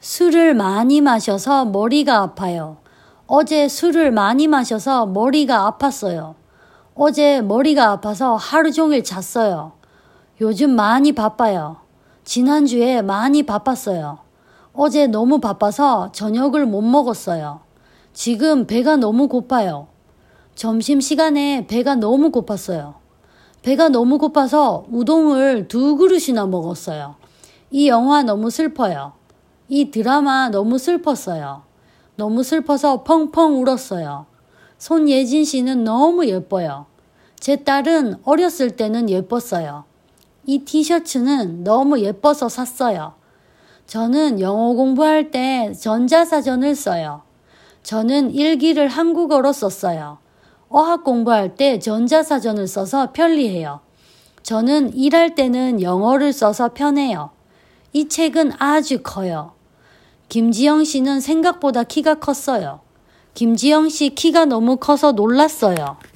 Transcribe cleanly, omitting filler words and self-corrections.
술을 많이 마셔서 머리가 아파요. 어제 술을 많이 마셔서 머리가 아팠어요. 어제 머리가 아파서 하루 종일 잤어요. 요즘 많이 바빠요. 지난주에 많이 바빴어요. 어제 너무 바빠서 저녁을 못 먹었어요. 지금 배가 너무 고파요. 점심시간에 배가 너무 고팠어요. 배가 너무 고파서 우동을 2그릇이나 먹었어요. 이 영화 너무 슬퍼요. 이 드라마 너무 슬펐어요. 너무 슬퍼서 펑펑 울었어요. 손예진 씨는 너무 예뻐요. 제 딸은 어렸을 때는 예뻤어요. 이 티셔츠는 너무 예뻐서 샀어요. 저는 영어 공부할 때 전자사전을 써요. 저는 일기를 한국어로 썼어요. 어학 공부할 때 전자사전을 써서 편리해요. 저는 일할 때는 영어를 써서 편해요. 이 책은 아주 커요. 김지영 씨는 생각보다 키가 컸어요. 김지영 씨 키가 너무 커서 놀랐어요.